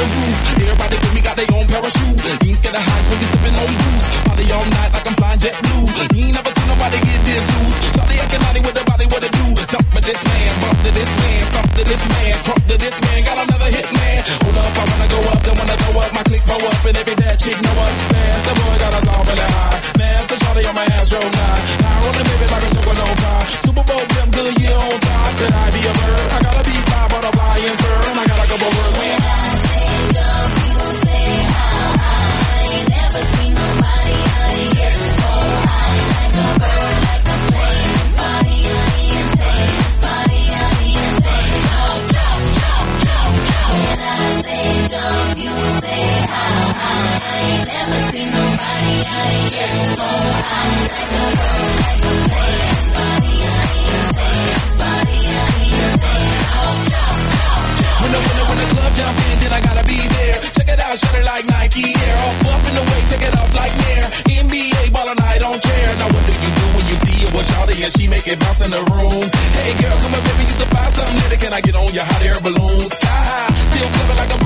the roof. Everybody with me got their own parachute. You ain't scared of heights when you sipping on booze. Party all night like I'm flying jet blue. You ain't never seen nobody get this loose. Charlie acting naughty with the body, what it do? Jump to this man, bump to this man, stomp to this man, trump to this man. Got another hit man. Hold up, I wanna go up, don't wanna throw up. My click blow up, and every bad chick know us fast. The boy got us all really high. Master Charlie on my ass roll nine. High on the baby like I'm choking on pie. Super Bowl, them good year on top. Could I be a bird? I gotta be fly, but I'm flying sperm. I got a couple words. When I say jump, you say how high. I ain't never seen nobody out here get so high. Like a bird, like a plane. This body out here insane. This body out here insane. Oh, jump, jump, jump, jump. When I say jump, you say how high. I ain't never seen nobody out here get so high. Like a bird, like a plane. This body out here insane. This body out here insane. Oh, jump, jump, jump. When the club jump in, then I gotta be there. Check it out, shut it like Nike Air. Up in the way, take it off like Nair. NBA ballin', I don't care. Now what do you do when you see it with Shawty and she make it bounce in the room? Hey girl, come on baby, used to find something later. Can I get on your hot air balloon? Sky high, still flipping like a